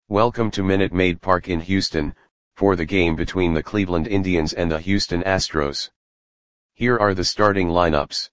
Welcome to Minute Maid Park in Houston, for the game between the Cleveland Indians and the Houston Astros. Here are the starting lineups.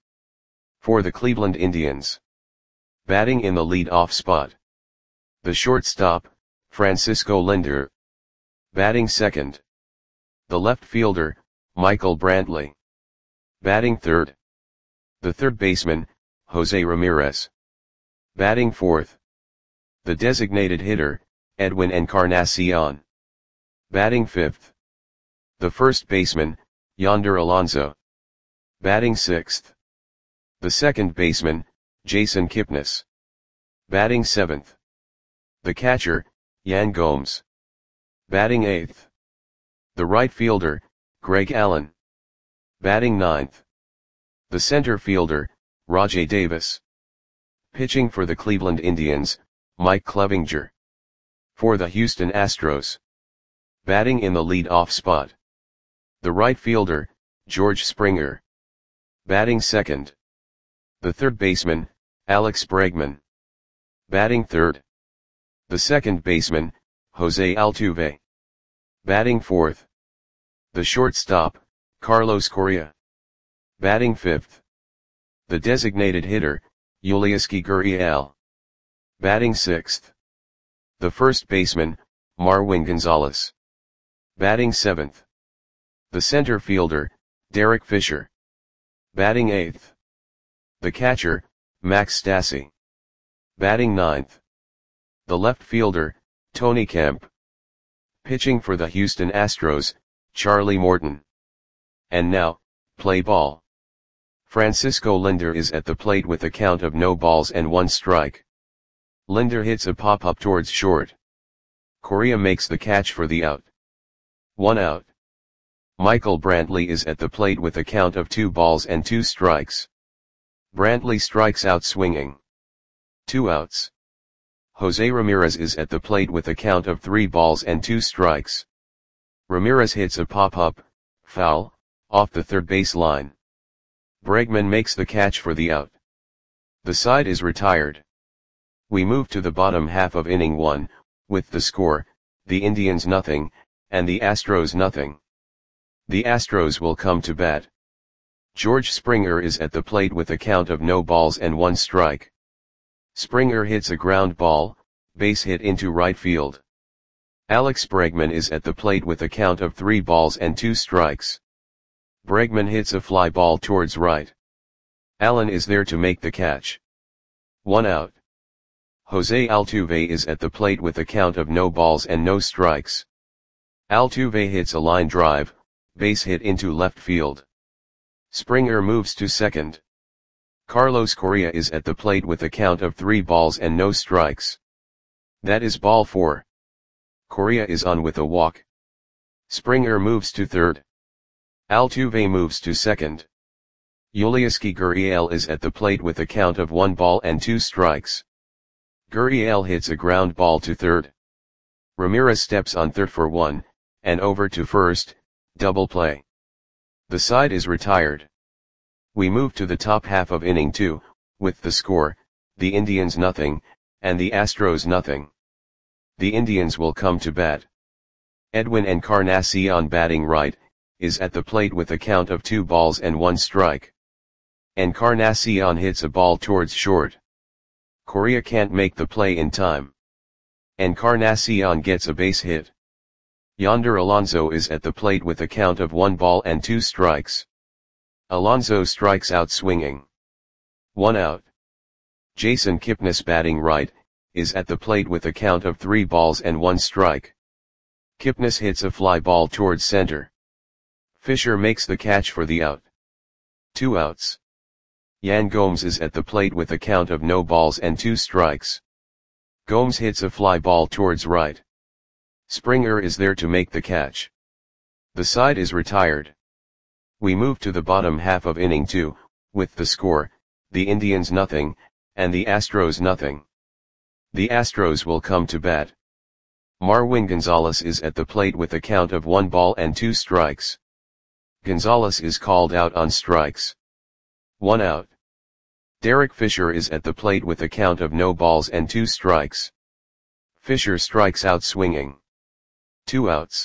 For the Cleveland Indians. Batting in the lead-off spot. The shortstop, Francisco Lindor. Batting second. The left fielder, Michael Brantley. Batting third. The third baseman, Jose Ramirez. Batting fourth. The designated hitter, Edwin Encarnacion. Batting fifth. The first baseman, Yonder Alonso. Batting sixth. The second baseman, Jason Kipnis. Batting seventh. The catcher, Yan Gomes. Batting eighth. The right fielder, Greg Allen. Batting ninth. The center fielder, Rajai Davis. Pitching for the Cleveland Indians, Mike Clevinger. For the Houston Astros. Batting in the lead-off spot. The right fielder, George Springer. Batting second. The third baseman, Alex Bregman. Batting third. The second baseman, Jose Altuve. Batting fourth. The shortstop, Carlos Correa. Batting fifth. The designated hitter, Yulieski Gurriel. Batting sixth. The first baseman, Marwin Gonzalez. Batting seventh. The center fielder, Derek Fisher. Batting eighth. The catcher, Max Stassi. Batting ninth. The left fielder, Tony Kemp. Pitching for the Houston Astros, Charlie Morton. And now, play ball. Francisco Lindor is at the plate with a count of no balls and one strike. Lindor hits a pop-up towards short. Correa makes the catch for the out. 1 out. Michael Brantley is at the plate with a count of 2 balls and 2 strikes. Brantley strikes out swinging. 2 outs. Jose Ramirez is at the plate with a count of 3 balls and 2 strikes. Ramirez hits a pop-up, foul, off the third base line. Bregman makes the catch for the out. The side is retired. We move to the bottom half of inning 1, with the score, the Indians nothing, and the Astros nothing. The Astros will come to bat. George Springer is at the plate with a count of no balls and 1 strike. Springer hits a ground ball, base hit into right field. Alex Bregman is at the plate with a count of 3 balls and 2 strikes. Bregman hits a fly ball towards right. Allen is there to make the catch. 1 out. Jose Altuve is at the plate with a count of no balls and no strikes. Altuve hits a line drive, base hit into left field. Springer moves to second. Carlos Correa is at the plate with a count of 3 balls and no strikes. That is ball 4. Correa is on with a walk. Springer moves to third. Altuve moves to second. Yulieski Gurriel is at the plate with a count of 1 ball and 2 strikes. Gurriel hits a ground ball to third. Ramirez steps on third for 1, and over to first, double play. The side is retired. We move to the top half of inning 2, with the score, the Indians nothing, and the Astros nothing. The Indians will come to bat. Edwin Encarnacion batting right, is at the plate with a count of 2 balls and 1 strike. Encarnacion hits a ball towards short. Correa can't make the play in time. Encarnacion gets a base hit. Yonder Alonso is at the plate with a count of 1 ball and 2 strikes. Alonso strikes out swinging. 1 out. Jason Kipnis batting right, is at the plate with a count of 3 balls and 1 strike. Kipnis hits a fly ball towards center. Fisher makes the catch for the out. 2 outs. Yan Gomes is at the plate with a count of no balls and 2 strikes. Gomes hits a fly ball towards right. Springer is there to make the catch. The side is retired. We move to the bottom half of inning 2, with the score, the Indians nothing, and the Astros nothing. The Astros will come to bat. Marwin Gonzalez is at the plate with a count of 1 ball and 2 strikes. Gonzalez is called out on strikes. 1 out. Derek Fisher is at the plate with a count of no balls and 2 strikes. Fisher strikes out swinging. 2 outs.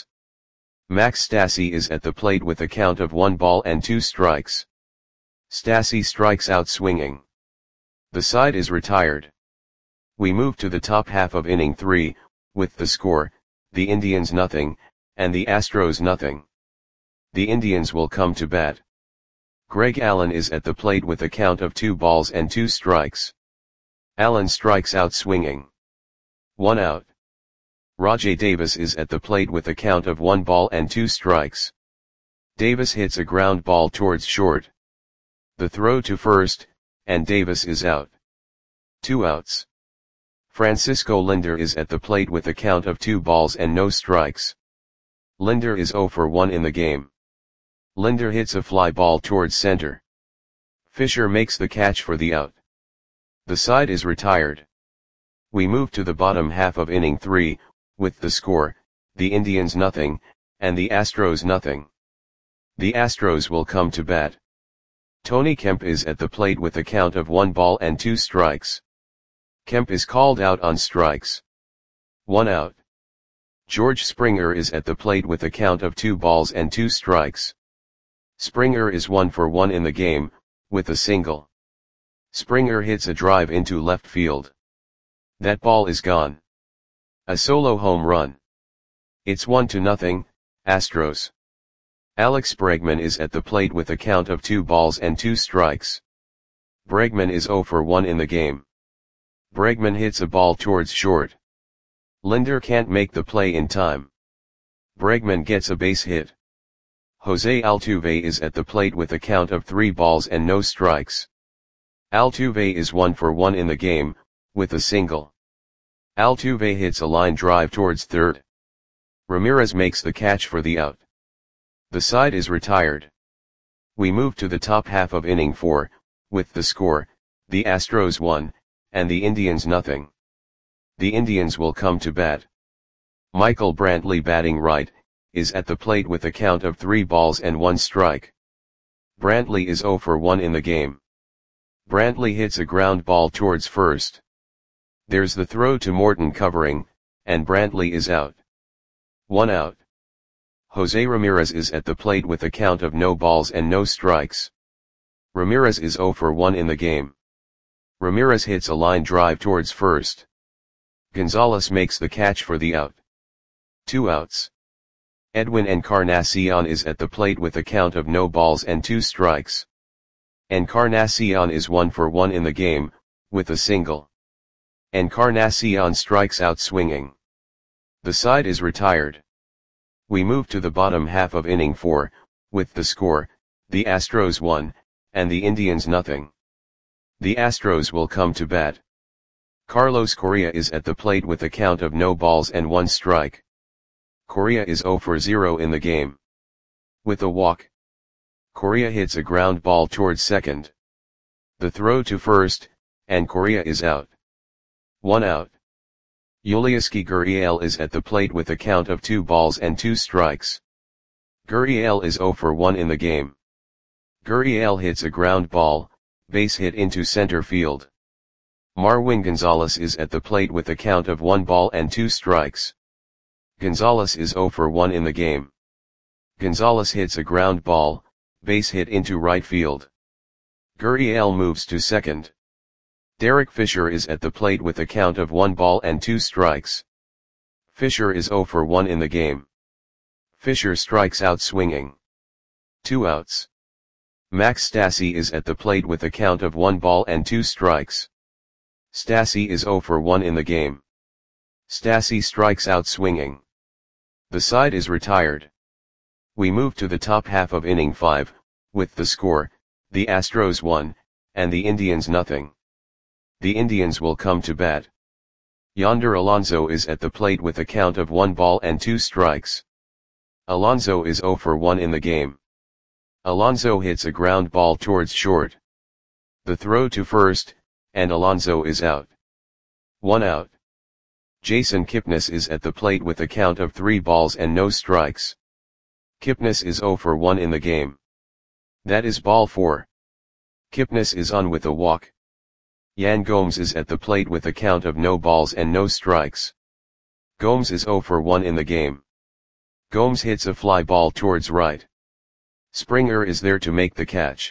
Max Stassi is at the plate with a count of 1 ball and 2 strikes. Stassi strikes out swinging. The side is retired. We move to the top half of inning 3, with the score, the Indians nothing, and the Astros nothing. The Indians will come to bat. Greg Allen is at the plate with a count of 2 balls and 2 strikes. Allen strikes out swinging. 1 out. Rajai Davis is at the plate with a count of 1 ball and 2 strikes. Davis hits a ground ball towards short. The throw to first, and Davis is out. 2 outs. Francisco Lindor is at the plate with a count of 2 balls and no strikes. Lindor is 0 for 1 in the game. Lindor hits a fly ball towards center. Fisher makes the catch for the out. The side is retired. We move to the bottom half of inning 3, with the score, the Indians nothing, and the Astros nothing. The Astros will come to bat. Tony Kemp is at the plate with a count of 1 ball and 2 strikes. Kemp is called out on strikes. 1 out. George Springer is at the plate with a count of 2 balls and 2 strikes. Springer is 1 for 1 in the game, with a single. Springer hits a drive into left field. That ball is gone. A solo home run. It's 1-0, Astros. Alex Bregman is at the plate with a count of 2 balls and 2 strikes. Bregman is 0 for 1 in the game. Bregman hits a ball towards short. Lindor can't make the play in time. Bregman gets a base hit. Jose Altuve is at the plate with a count of 3 balls and no strikes. Altuve is 1 for 1 in the game, with a single. Altuve hits a line drive towards third. Ramirez makes the catch for the out. The side is retired. We move to the top half of inning 4, with the score, the Astros 1, and the Indians nothing. The Indians will come to bat. Michael Brantley, batting right, is at the plate with a count of 3 balls and 1 strike. Brantley is 0 for 1 in the game. Brantley hits a ground ball towards first. There's the throw to Morton covering, and Brantley is out. 1 out. Jose Ramirez is at the plate with a count of no balls and no strikes. Ramirez is 0 for 1 in the game. Ramirez hits a line drive towards first. Gonzalez makes the catch for the out. 2 outs. Edwin Encarnacion is at the plate with a count of no balls and 2 strikes. Encarnacion is 1 for 1 in the game, with a single. Encarnacion strikes out swinging. The side is retired. We move to the bottom half of inning 4, with the score, the Astros 1, and the Indians nothing. The Astros will come to bat. Carlos Correa is at the plate with a count of no balls and 1 strike. Correa is 0 for 0 in the game. With a walk. Correa hits a ground ball towards second. The throw to first, and Correa is out. 1 out. Yulieski Gurriel is at the plate with a count of 2 balls and 2 strikes. Gurriel is 0 for 1 in the game. Gurriel hits a ground ball, base hit into center field. Marwin Gonzalez is at the plate with a count of 1 ball and 2 strikes. Gonzalez is 0 for 1 in the game. Gonzalez hits a ground ball, base hit into right field. Gurriel moves to second. Derek Fisher is at the plate with a count of 1 ball and 2 strikes. Fisher is 0 for 1 in the game. Fisher strikes out swinging. 2 outs. Max Stassi is at the plate with a count of 1 ball and 2 strikes. Stassi is 0 for 1 in the game. Stassi strikes out swinging. The side is retired. We move to the top half of inning 5, with the score, the Astros 1, and the Indians nothing. The Indians will come to bat. Yonder Alonso is at the plate with a count of 1 ball and 2 strikes. Alonso is 0 for 1 in the game. Alonso hits a ground ball towards short. The throw to first, and Alonso is out. 1 out. Jason Kipnis is at the plate with a count of 3 balls and no strikes. Kipnis is 0 for 1 in the game. That is ball 4. Kipnis is on with a walk. Yan Gomes is at the plate with a count of no balls and no strikes. Gomes is 0 for 1 in the game. Gomes hits a fly ball towards right. Springer is there to make the catch.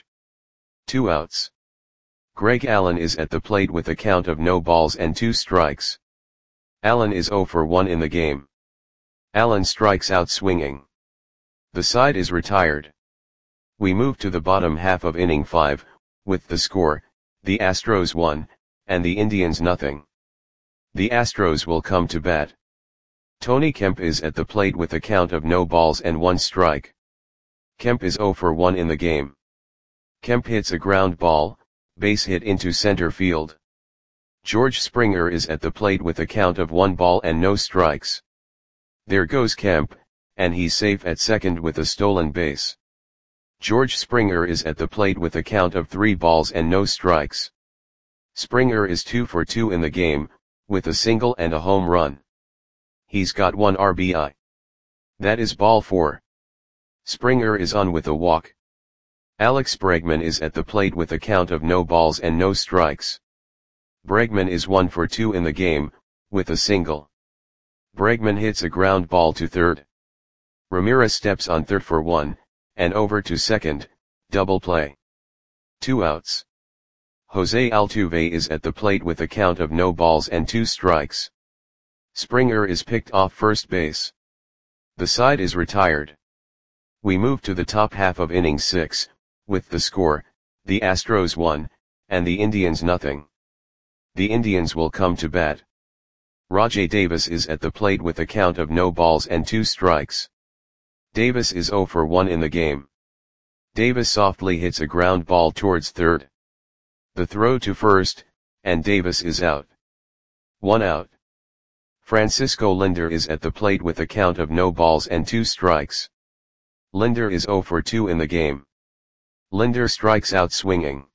2 outs. Greg Allen is at the plate with a count of no balls and 2 strikes. Allen is 0 for 1 in the game. Allen strikes out swinging. The side is retired. We move to the bottom half of inning 5, with the score, the Astros 1, and the Indians nothing. The Astros will come to bat. Tony Kemp is at the plate with a count of no balls and 1 strike. Kemp is 0 for 1 in the game. Kemp hits a ground ball, base hit into center field. George Springer is at the plate with a count of 1 ball and no strikes. There goes Kemp, and he's safe at second with a stolen base. George Springer is at the plate with a count of 3 balls and no strikes. Springer is 2 for 2 in the game, with a single and a home run. He's got 1 RBI. That is ball 4. Springer is on with a walk. Alex Bregman is at the plate with a count of no balls and no strikes. Bregman is 1 for 2 in the game, with a single. Bregman hits a ground ball to third. Ramirez steps on third for 1, and over to second, double play. 2 outs. Jose Altuve is at the plate with a count of no balls and 2 strikes. Springer is picked off first base. The side is retired. We move to the top half of inning 6, with the score, the Astros 1, and the Indians nothing. The Indians will come to bat. Rajai Davis is at the plate with a count of no balls and 2 strikes. Davis is 0 for 1 in the game. Davis softly hits a ground ball towards third. The throw to first, and Davis is out. 1 out. Francisco Lindor is at the plate with a count of no balls and 2 strikes. Lindor is 0 for 2 in the game. Lindor strikes out swinging.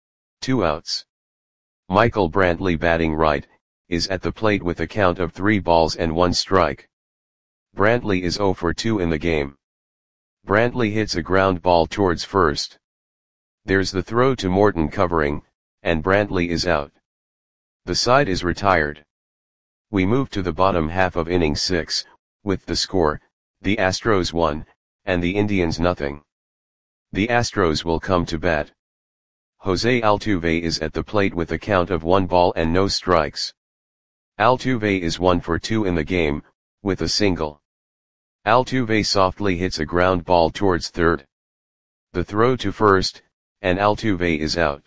2 outs. Michael Brantley batting right, is at the plate with a count of 3 balls and 1 strike. Brantley is 0 for 2 in the game. Brantley hits a ground ball towards first. There's the throw to Morton covering, and Brantley is out. The side is retired. We move to the bottom half of inning 6, with the score, the Astros 1, and the Indians nothing. The Astros will come to bat. Jose Altuve is at the plate with a count of 1 ball and no strikes. Altuve is 1 for 2 in the game, with a single. Altuve softly hits a ground ball towards third. The throw to first, and Altuve is out.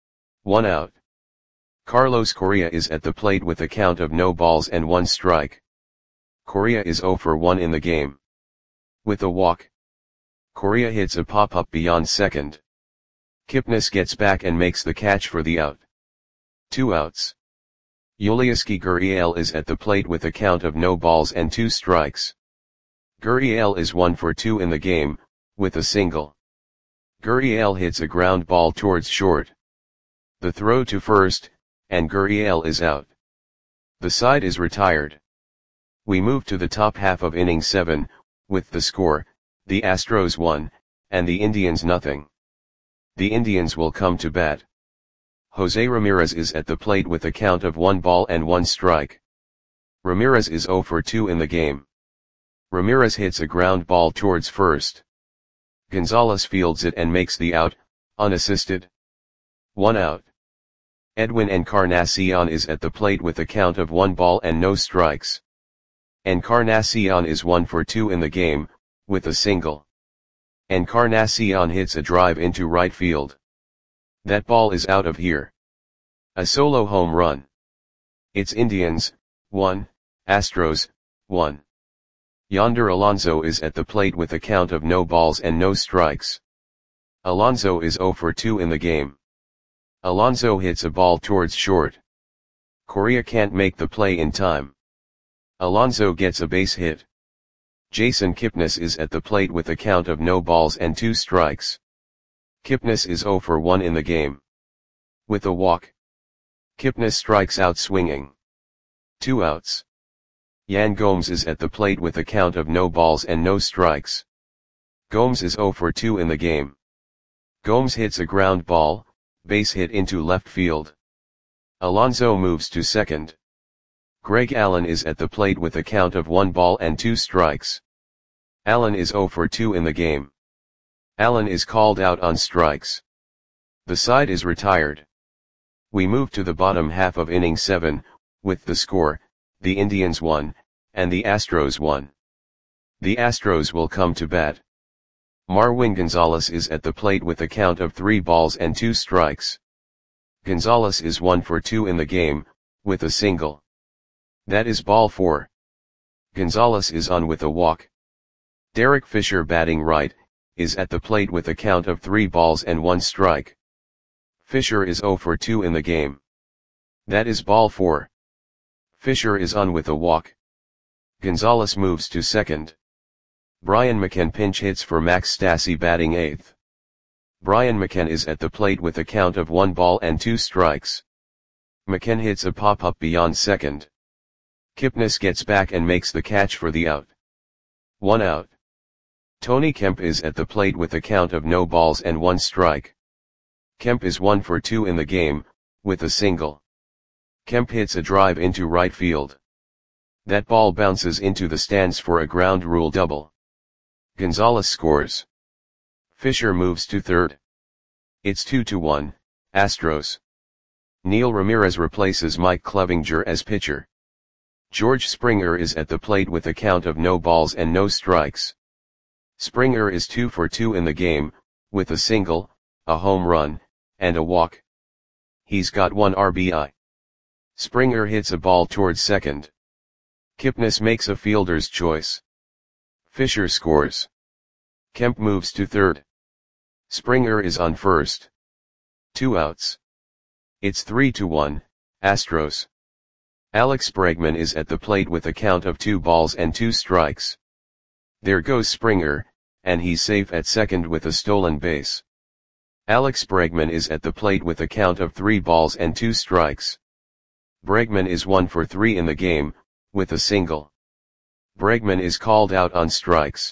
1 out. Carlos Correa is at the plate with a count of no balls and 1 strike. Correa is 0 for 1 in the game. With a walk. Correa hits a pop-up beyond second. Kipnis gets back and makes the catch for the out. 2 outs. Yulieski Gurriel is at the plate with a count of no balls and 2 strikes. Gurriel is 1 for 2 in the game, with a single. Gurriel hits a ground ball towards short. The throw to first, and Gurriel is out. The side is retired. We move to the top half of inning 7, with the score, the Astros 1, and the Indians nothing. The Indians will come to bat. Jose Ramirez is at the plate with a count of 1 ball and 1 strike. Ramirez is 0 for 2 in the game. Ramirez hits a ground ball towards first. Gonzalez fields it and makes the out, unassisted. 1 out. Edwin Encarnacion is at the plate with a count of 1 ball and no strikes. Encarnacion is 1 for 2 in the game, with a single. Encarnacion hits a drive into right field. That ball is out of here. A solo home run. It's Indians, 1, Astros, 1. Yonder Alonso is at the plate with a count of no balls and no strikes. Alonso is 0 for 2 in the game. Alonso hits a ball towards short. Correa can't make the play in time. Alonso gets a base hit. Jason Kipnis is at the plate with a count of no balls and 2 strikes. Kipnis is 0 for 1 in the game. With a walk. Kipnis strikes out swinging. 2 outs. Yan Gomes is at the plate with a count of no balls and no strikes. Gomes is 0 for 2 in the game. Gomes hits a ground ball, base hit into left field. Alonso moves to second. Greg Allen is at the plate with a count of 1 ball and 2 strikes. Allen is 0 for 2 in the game. Allen is called out on strikes. The side is retired. We move to the bottom half of inning 7, with the score, the Indians 1, and the Astros 1. The Astros will come to bat. Marwin Gonzalez is at the plate with a count of 3 balls and 2 strikes. Gonzalez is 1 for 2 in the game, with a single. That is ball 4. Gonzalez is on with a walk. Derek Fisher, batting right, is at the plate with a count of 3 balls and 1 strike. Fisher is 0 for 2 in the game. That is ball 4. Fisher is on with a walk. Gonzalez moves to second. Brian McCann pinch hits for Max Stassi, batting 8th. Brian McCann is at the plate with a count of 1 ball and 2 strikes. McCann hits a pop-up beyond second. Kipnis gets back and makes the catch for the out. 1 out. Tony Kemp is at the plate with a count of no balls and 1 strike. Kemp is 1 for 2 in the game, with a single. Kemp hits a drive into right field. That ball bounces into the stands for a ground rule double. Gonzalez scores. Fisher moves to third. It's 2-1, Astros. Neil Ramirez replaces Mike Clevinger as pitcher. George Springer is at the plate with a count of no balls and no strikes. Springer is 2 for 2 in the game, with a single, a home run, and a walk. He's got 1 RBI. Springer hits a ball towards second. Kipnis makes a fielder's choice. Fisher scores. Kemp moves to third. Springer is on first. 2 outs. It's 3-1, Astros. Alex Bregman is at the plate with a count of 2 balls and 2 strikes. There goes Springer, and he's safe at second with a stolen base. Alex Bregman is at the plate with a count of 3 balls and 2 strikes. Bregman is 1 for 3 in the game, with a single. Bregman is called out on strikes.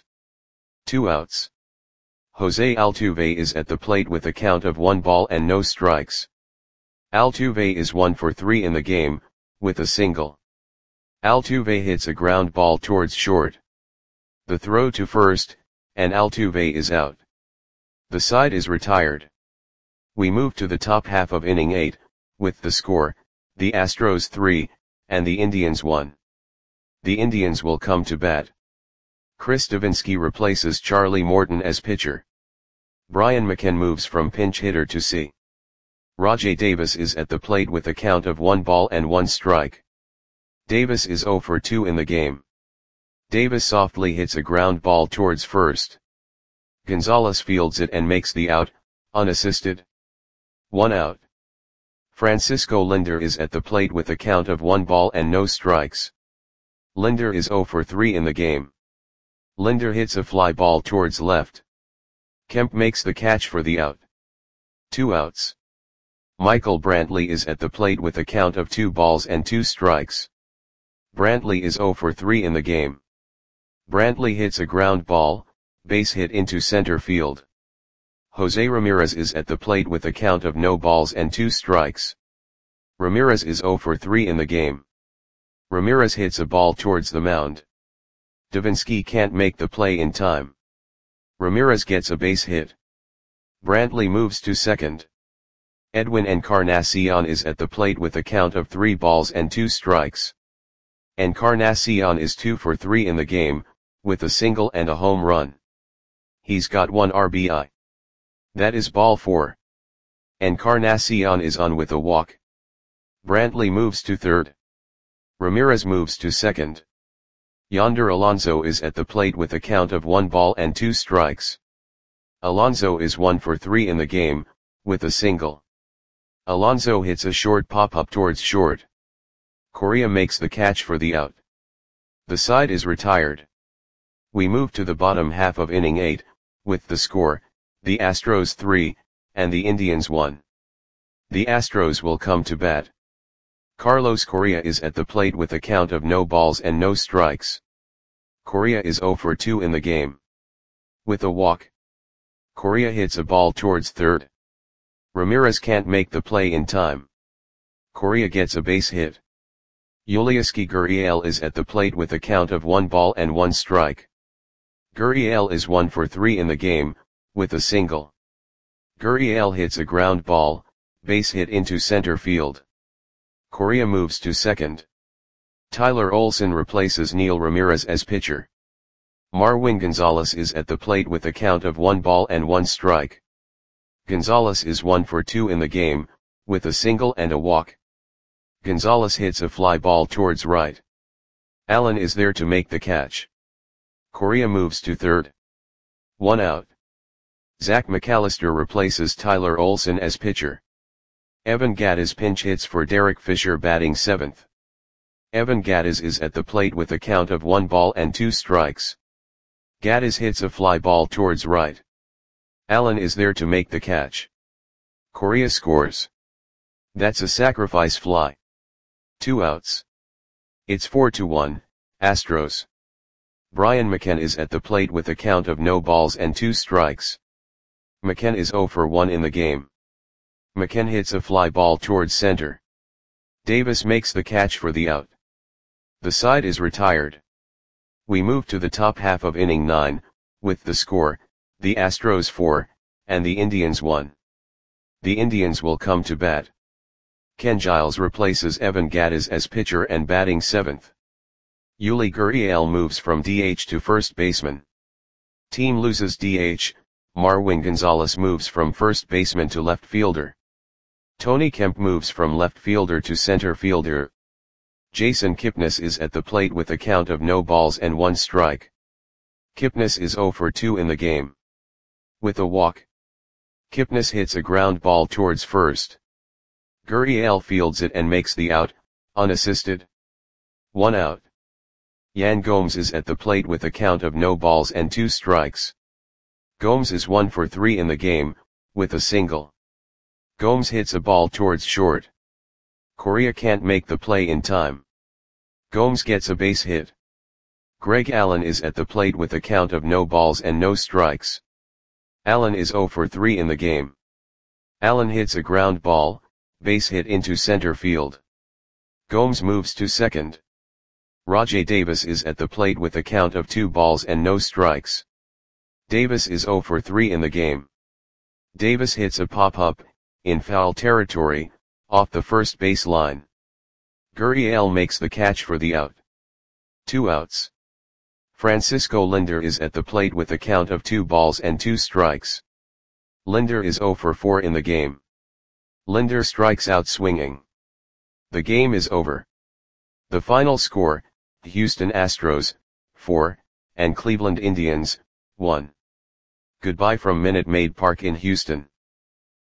2 outs. Jose Altuve is at the plate with a count of 1 ball and no strikes. Altuve is 1 for 3 in the game, with a single. Altuve hits a ground ball towards short. The throw to first, and Altuve is out. The side is retired. We move to the top half of inning 8, with the score, the Astros 3, and the Indians 1. The Indians will come to bat. Chris Davinsky replaces Charlie Morton as pitcher. Brian McCann moves from pinch hitter to C. Rajai Davis is at the plate with a count of 1 ball and 1 strike. Davis is 0 for 2 in the game. Davis softly hits a ground ball towards first. Gonzalez fields it and makes the out, unassisted. 1 out. Francisco Lindor is at the plate with a count of 1 ball and no strikes. Lindor is 0 for 3 in the game. Lindor hits a fly ball towards left. Kemp makes the catch for the out. 2 outs. Michael Brantley is at the plate with a count of 2 balls and 2 strikes. Brantley is 0 for 3 in the game. Brantley hits a ground ball, base hit into center field. Jose Ramirez is at the plate with a count of no balls and 2 strikes. Ramirez is 0 for 3 in the game. Ramirez hits a ball towards the mound. Davinsky can't make the play in time. Ramirez gets a base hit. Brantley moves to second. Edwin Encarnacion is at the plate with a count of 3 balls and 2 strikes. Encarnacion is 2 for 3 in the game, with a single and a home run. He's got 1 RBI. That is ball 4. Encarnacion is on with a walk. Brantley moves to third. Ramirez moves to second. Yonder Alonso is at the plate with a count of 1 ball and 2 strikes. Alonso is 1 for 3 in the game, with a single. Alonso hits a short pop-up towards short. Correa makes the catch for the out. The side is retired. We move to the bottom half of inning 8, with the score, the Astros 3, and the Indians 1. The Astros will come to bat. Carlos Correa is at the plate with a count of no balls and no strikes. Correa is 0 for 2 in the game. With a walk. Correa hits a ball towards third. Ramirez can't make the play in time. Correa gets a base hit. Yulieski Gurriel is at the plate with a count of 1 ball and 1 strike. Gurriel is 1 for 3 in the game, with a single. Gurriel hits a ground ball, base hit into center field. Correa moves to second. Tyler Olson replaces Neil Ramirez as pitcher. Marwin Gonzalez is at the plate with a count of 1 ball and 1 strike. Gonzalez is 1 for 2 in the game, with a single and a walk. Gonzalez hits a fly ball towards right. Allen is there to make the catch. Correa moves to third. 1 out. Zach McAllister replaces Tyler Olson as pitcher. Evan Gattis pinch hits for Derek Fisher batting 7th. Evan Gattis is at the plate with a count of 1 ball and 2 strikes. Gattis hits a fly ball towards right. Allen is there to make the catch. Correa scores. That's a sacrifice fly. 2 outs. It's 4-1, Astros. Brian McKenna is at the plate with a count of no balls and 2 strikes. McKenna is 0 for 1 in the game. McKenna hits a fly ball towards center. Davis makes the catch for the out. The side is retired. We move to the top half of inning 9, with the score, the Astros 4, and the Indians 1. The Indians will come to bat. Ken Giles replaces Evan Gattis as pitcher and batting 7th. Yuli Gurriel moves from DH to first baseman. Team loses DH, Marwin Gonzalez moves from first baseman to left fielder. Tony Kemp moves from left fielder to center fielder. Jason Kipnis is at the plate with a count of no balls and 1 strike. Kipnis is 0 for 2 in the game. With a walk. Kipnis hits a ground ball towards first. Gurriel fields it and makes the out, unassisted. 1 out. Yan Gomes is at the plate with a count of no balls and 2 strikes. Gomes is 1 for 3 in the game, with a single. Gomes hits a ball towards short. Correa can't make the play in time. Gomes gets a base hit. Greg Allen is at the plate with a count of no balls and no strikes. Allen is 0 for 3 in the game. Allen hits a ground ball, base hit into center field. Gomes moves to second. Rajai Davis is at the plate with a count of 2 balls and no strikes. Davis is 0 for 3 in the game. Davis hits a pop-up, in foul territory, off the first base line. Gurriel makes the catch for the out. 2 outs. Francisco Lindor is at the plate with a count of 2 balls and 2 strikes. Lindor is 0 for 4 in the game. Lindor strikes out swinging. The game is over. The final score, Houston Astros, 4, and Cleveland Indians, 1. Goodbye from Minute Maid Park in Houston.